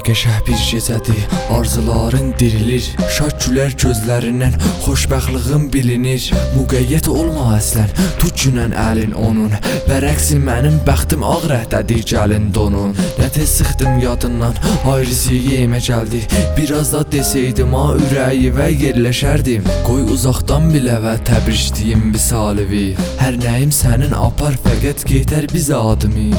qəşəh bir gecədir, arzuların dirilir, şad gülər gözlərindən, xoşbəxtliğin bilinir. Müqəyyət olma əslən, tut günən əlin onun, və rəqsi mənim bəxtim ağ rəhdədir gəlin donun. Nə tez sıxdım yadından, ayrısıya yemə gəldi, biraz da desəydim ha ürəyi və yerləşərdim. Qoy uzaqdan bilə və təbrişdiyim misalivi, hər nəyim sənin apar fəqət getər bizə adımı.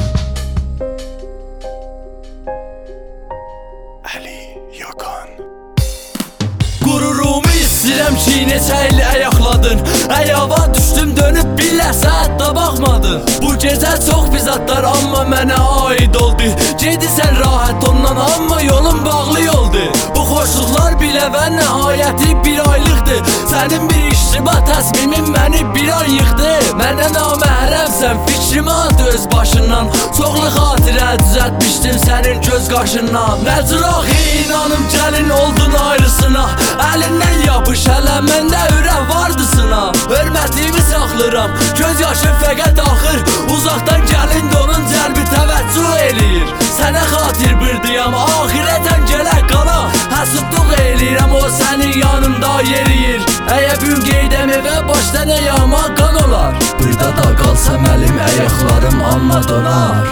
Qururumu istəyirəm ki, neçə il ayaqladın, əyava düşdüm dönüb biləsə hətta baxmadın. Bu gecə çox bizatlar amma mənə aid oldu, gedirsən rahat ondan amma yolun bağlı yoldu. Bu xoşluqlar bilə və nəhayəti bir aylıqdır, sənin bir iştibat təsmimin məni bir an yıxdı. Mənə naməhrəmsən fikrimi at öz başından, çoxlu xatirə düzətmişdim sənin göz qaşından. Nə cür axı inanım gəlin oldun ayrısına, əlindən yapış hələ məndə ürək vardısına. Hörmətimi saxlıram, göz yaşım fəqət axır, uzaqdan gəlin donun cəlbi təvəccüh eləyir. Sənə xatir birdiyam, axirətən gələk qala, həsidluq eləyirəm o sənin yanımda yeriyir. Əgər gün qeydəmi və başdan əyama qan olar, burada da qalsam əlim əyaqlarım amma donar.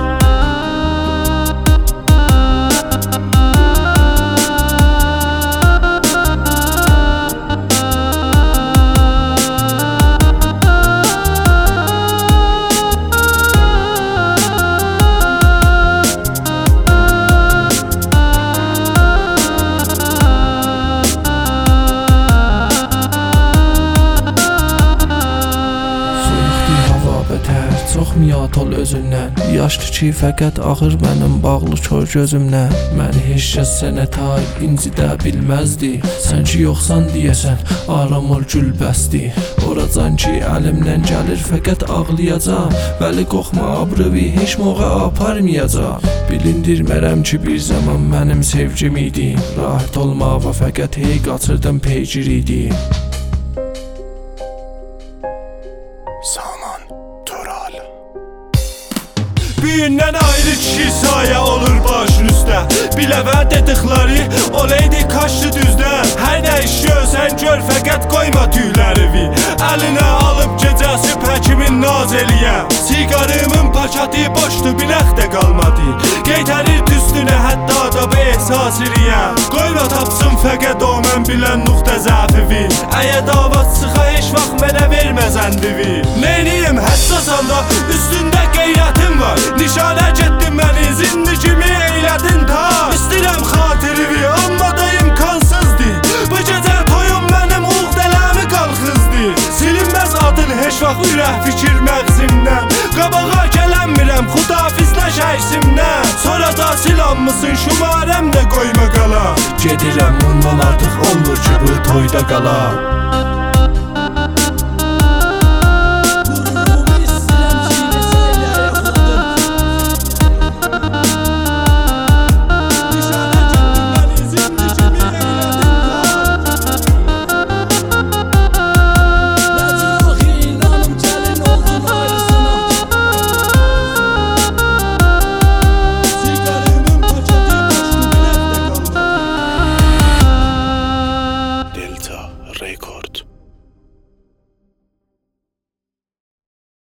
Çox miyat ol özündən, yaşlı ki fəqət ağır mənim bağlı kör gözümdən. Məni heç kəs sənə tay incidə bilməzdi, sən ki yoxsan deyəsən aram ol gül bəsdi. Oracan ki əlimdən gəlir fəqət ağlayacaq, vəli qoxma abrıvi heç moğa aparmayacaq. Bilindirmərəm ki bir zaman mənim sevgim idi, rahat olma və fəqət hey qaçırdım peygir idi. Büyündən ayrı kişi sayə olur başın üstə, bilə və dedikləri olaydı kaşlı düzdən. Hər nə işiyorsən gör fəqət qoyma tüylərivi, əlinə alıb gecəsi həkimin naz eləyəm. Siqarımın paketi boşdu, binəx də qalmadı, qeytərir üstünə hətta da bu ehsas eləyəm. Qoyma tapsın fəqət o mən bilən nüqtə zəfivi, əyə davat sıxa heç vaxt mənə verməzəndivi. Neyniyim həssas anda üstündə qeyrətim var, nişanə getdin məni zindi kimi eylədin ta. İstəyirəm xatirivi amma da imkansızdır, bu gecə toyum mənim uğdələmi qalxızdı. Silinməz adın heç vaxt ürək fikir məğzimdən, qabağa gələnmirəm xudafizləş əksimdən. Sonra da silanmısın şumarəm də qoyma qala, gedirəm bundan artıq olmur ki bu toyda qala.